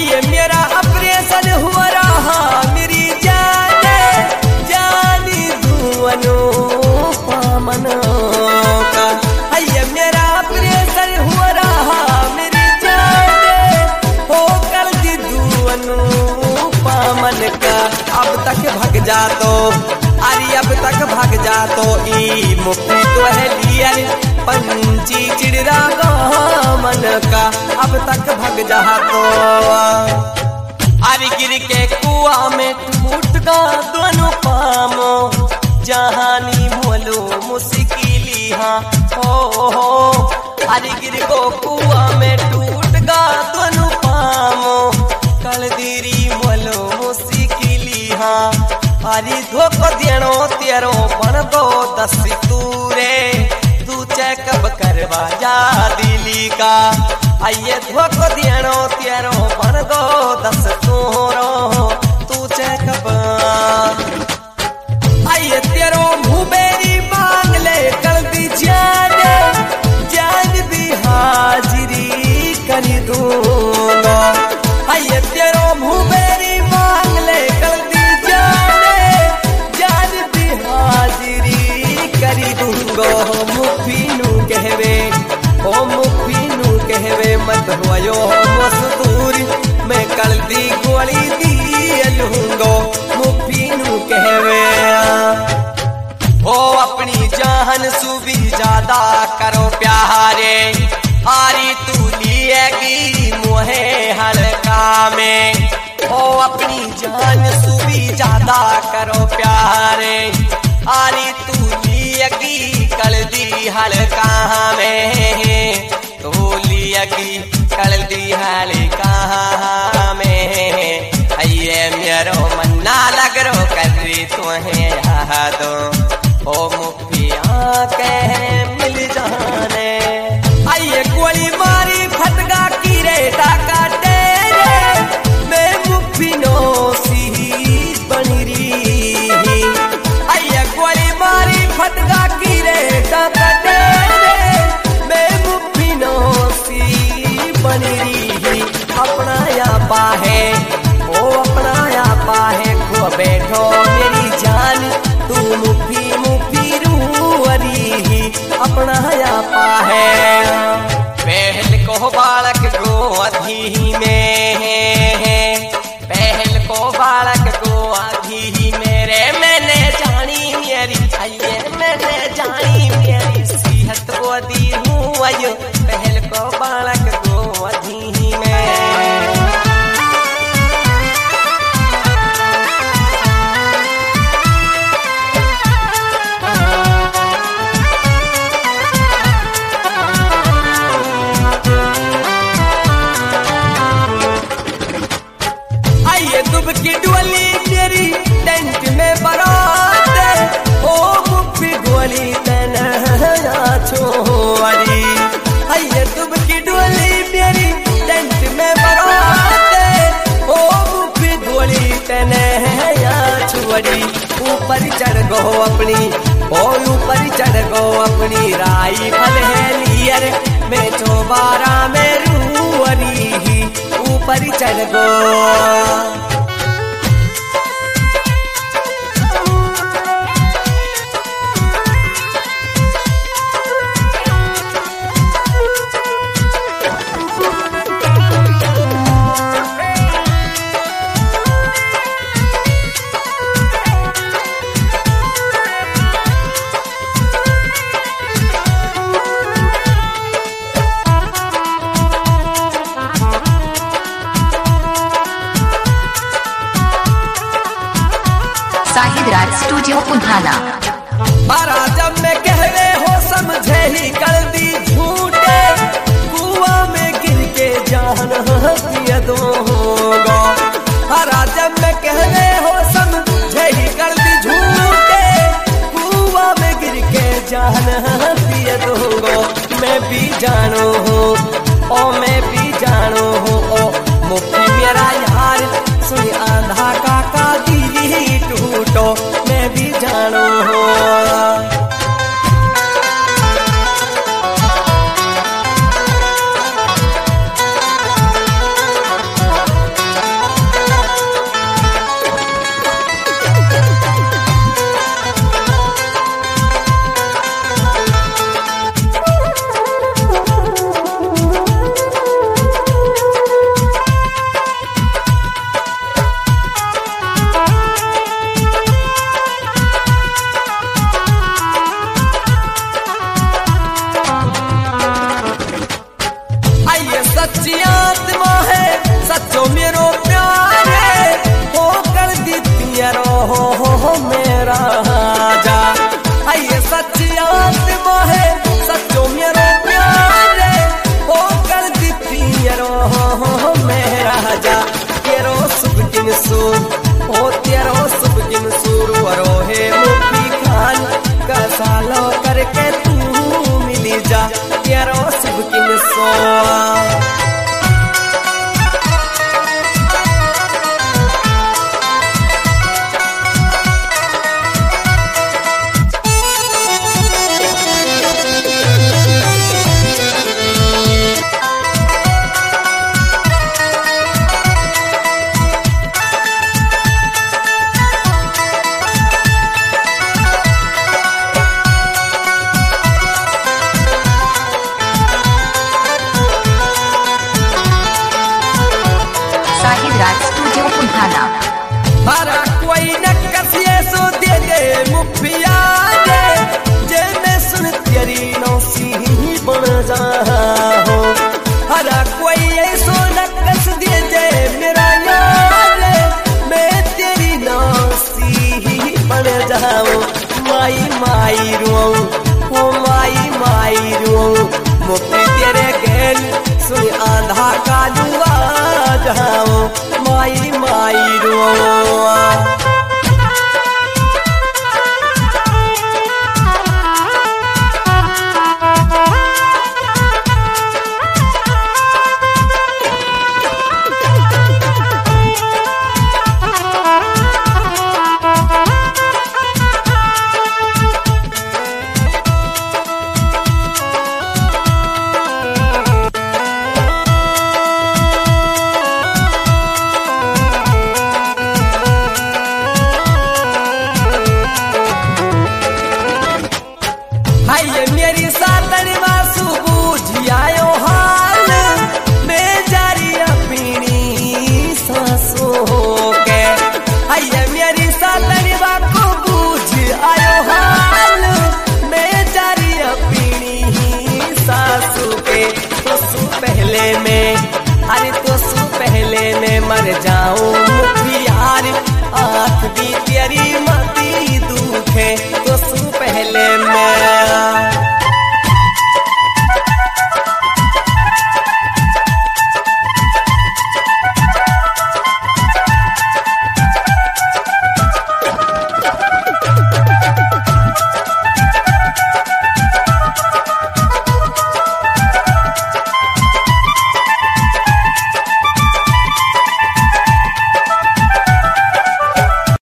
आइए मेरा ऑपरेशन हुआ रहा मेरी जानी धुआं पामन का। आइए मेरा ऑपरेशन हुआ रहा मेरी हो कर दी धुआं पामन का। अब तक भाग जा तो अरे अब तक भाग जा तो ई मुक्ति तो है लियर पंची चिड़रा मन का। अब तक भाग जा तो अरे गिर के कुआं में टूट गा दोनों पामो जहानी बोलो मुश्किली हाँ हो। अरे गिर को कुआं में टूट गा दोनों पामो कल देरी बोलो मुश्किली हाँ। अरे धोख देनो तेरो बन दो 10 तूरे तू चेकअप करवा जा दिली का। आइए धोख देनो तेरो बन दो 10 तूरो तू चेकअप। आइए तेरो मुबेरी मांग ले कर दी जान भी हाजिरी कर दूंगा। आइए तेरो मुबेरी मांग ले कर दी जान भी हाजिरी कर दूंगा। मुफीनू कहवे ओ मुफीनू कहवे मत होयो मजदूरी मैं कल दी गोली दी लूंगा। मुफीनू कहवे ओ अपनी जान सुबी ज्यादा करो प्यारे हारी तू लिएगी मोहे हल्का में। ओ अपनी जान सुबी ज्यादा करो प्यारे हारी तू लिएगी कल दी हल्का में। तू लिएगी कल दी हल्का में। आइए मेरो मन्ना लग रो करी तुम्हें यादो ओ मुफिया कह मिल जाने। आइए गोली मारी फटका की रे टाका तेरे मैं मुफिनो सी बनी रही। आइए गोली मारी फटका की रे टाका तेरे मैं मुफिनो सी बनी रही। अपना या पाहे ओ अपना या पाहे खो बैठो मेरी जान तू मुफी मुफी रूअरी अपना या पाहे। पहल को बालक को अधी में पहल को बालक को अधी मेरे मैंने जानी मेरी आइए मैंने जानी मेरी सेहत को दी हूँ आयो पहल को बालक को अधी में। की डोली मेरी टेंट में बरात ओ मुफी गोली तना छोड़ी। आइए तुम की डोली मेरी टेंट में बरात ओ मुफी गोली तना छोड़ी। ऊपर चढ़ गो अपनी ओ ऊपर चढ़ गो अपनी राइफल है लियर में चौबारा में रूअरी ऊपर चढ़ गो। साहिदराज स्टूडियो पुधाना। जब मैं कहवे हो समझे ही कर दी झूठे कुआं में गिर के जान दिया दूंगा। जब मैं कहवे हो समझे ही कर दी झूठे कुआं में गिर के जान दिया दूंगा। मैं भी जानू हूँ ओ मैं भी जानू हूँ ओ मुफ्ती मेरा यार सुन आंधा काका दी टूटो मैं भी जानू हूँ। सच्ची आत्मा है सच्चो मेरो प्यारे हो कर दी हो मेरा राजा। ये सच्ची आत्मा है सच्चो मेरो प्यारे हो कर दी हो मेरा राजा। तेरो शुभ दिन सो ओ तेरो शुभ दिन सुर वरो है मुक्ति खान का सालो करके तू मिली जा। तेरो शुभ दिन सो स्टूडियो पुधाना। हरा कोई न कसिए सो दे दे मुखिया दे जे मैं सुन तेरी नौसी बन जा हो। हरा कोई ऐसो न कस दे दे मेरा यार मैं तेरी नौसी बन जाऊं। माई माई रो हो माई रो मुक्ति तेरे गेल सुन आंधा का दूंगा जाओ। माई माई रो मेरी सातन वासु बूझियायो हाल मैं जारी अपनी सांसों के। आइए मेरी सातन वाको बूझ आयो हाल मैं जारी अपनी सासू के। तो सु पहले में अरे तो सु पहले में मर जाऊं मुखियार आँख भी तेरी